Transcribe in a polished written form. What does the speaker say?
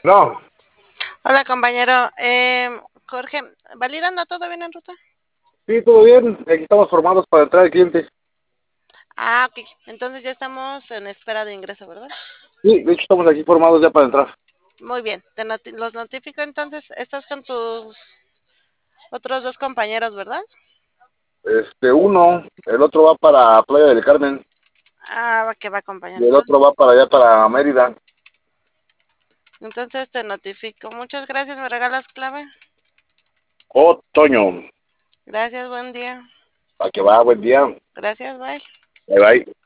No, Hola, compañero. Jorge, ¿validando todo bien en ruta? sí, todo bien. Aquí estamos formados para entrar al cliente. Ah, ok. Entonces ya estamos en espera de ingreso, ¿verdad? Sí, de hecho estamos aquí formados ya para entrar. Muy bien. Los notifico entonces. Estás con tus otros dos compañeros, ¿verdad? Uno, el otro va para Playa del Carmen Ah, va que va, compañero. y el otro va para allá para Mérida. Entonces te notifico. Muchas gracias. ¿Me regalas clave? Otoño, Gracias, buen día. para que va, buen día. Gracias, bye. Bye bye.